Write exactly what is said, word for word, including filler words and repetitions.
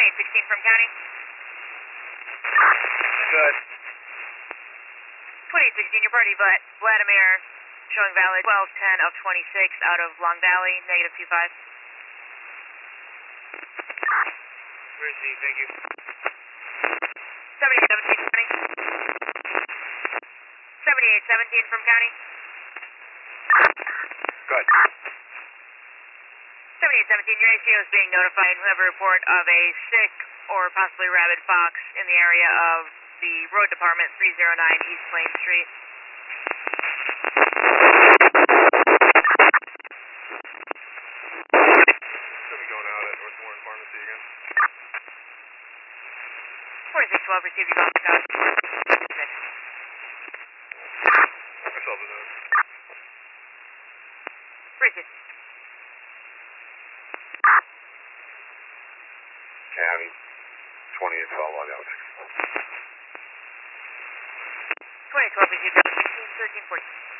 twenty-eight sixteen from county. Good. twenty-eight sixteen, your party, but Vladimir showing valid twelve ten of twenty-six out of Long Valley, negative two five. Receive, thank you. seventy-eight seventeen, county. seventy-eight seventeen from county. Good. seventy-eight seventeen, your A C O is being notified. We have a report of a sick or possibly rabid fox in the area of the road department, three oh nine East Plain Street. Should be going out at North Warren Pharmacy again. forty-six twelve, received your call, Scott. I saw the note. Bridget. County, twenty-eight twelve, log out. twenty twelve, received sixteen thirteen fourteen.